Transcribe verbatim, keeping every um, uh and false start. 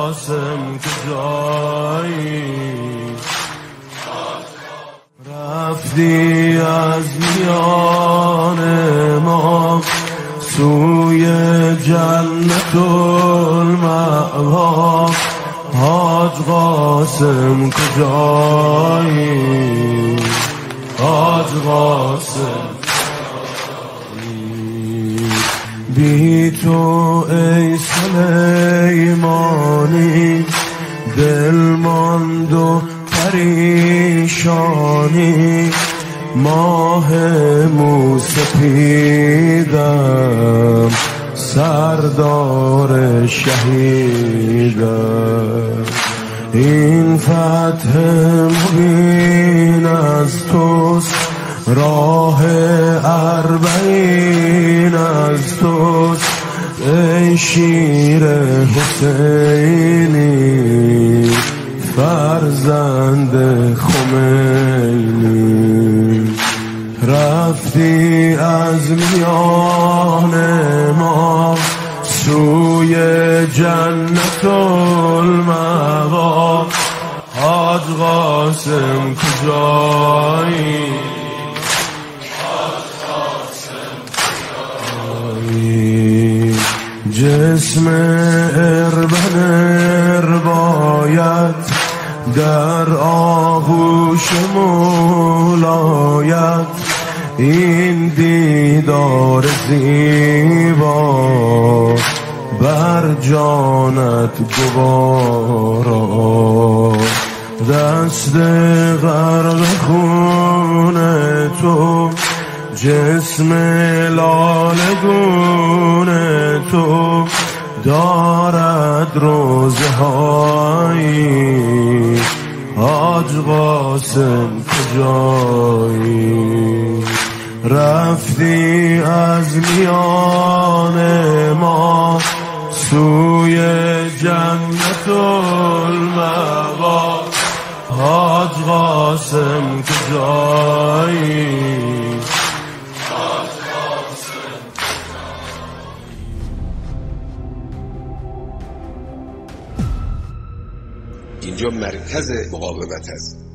قاسم کجایی؟ رفتی از میان ما سوی جنت المأوا، حاج قاسم کجایی؟ حاج قاسم بی تو ای سلیمانی، دل ماند و پریشانی، ماه موسپیدم سردار شهیدم. این فتح مبین از توست، راه اربعین از توست، ای شیر حسینی فرزند خمینی. رفتی از میان ما سوی جنت المأوا، حاج قاسم کجایی؟ جسم اربن اربایت در آغوش مولایت، این دیدار زیبا بر جانت گوارا. دست غرق خون تو، جسم لاله گون تو، دارد روزه هایی، حاج قاسم کجایی؟ رفتی از میان ما سوی جنت المأوا، حاج قاسم کجایی؟ اینجا مرکز مقاومت است.